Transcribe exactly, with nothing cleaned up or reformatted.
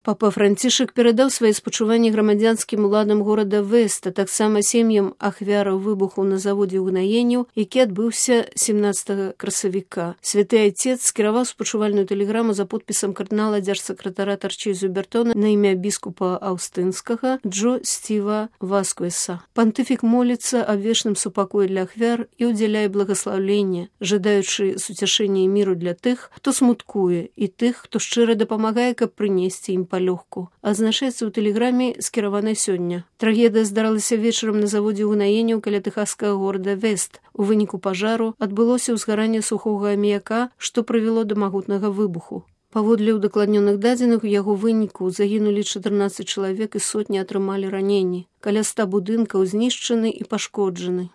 Папа Францішак перадаў свае спачуванні грамадзянскім уладам горада Вест, а таксама сем'ям ахвяраў выбуху на заводзе ўгнаенняў, які адбыўся семнаццатага красавіка. Святы Айцец скіраваў спачувальную тэлеграму за подпісам кардынала дзяржсакратара Тарчэзу Бертона на імя біскупа аўстынскага Джо Стіва Васкуэса. Пантыфік моліцца аб вечным супакоі для ахвяр і ўдзяляе благаслаўленне, жадаючы суцяшэння і міру для тых, хто смуткуе, і тых, хто шчыра дапамагае, каб прынесці ім палёгку. Азначаецца ў тэлеграме, скіраванай сёння. Трагедыя здаралася вечарам на заводзе ўгнаенняў каля тэхаскага горада Вест. У выніку пажару адбылося ўзгаранне сухога аміяка, што прывяло да магутнага выбуху. Паводле ўдакладнёных дадзеных, у яго выніку загінулі чатырнаццаць чалавек і сотні атрымалі раненні. Каля ста будынкаў знішчаны і пашкоджаны.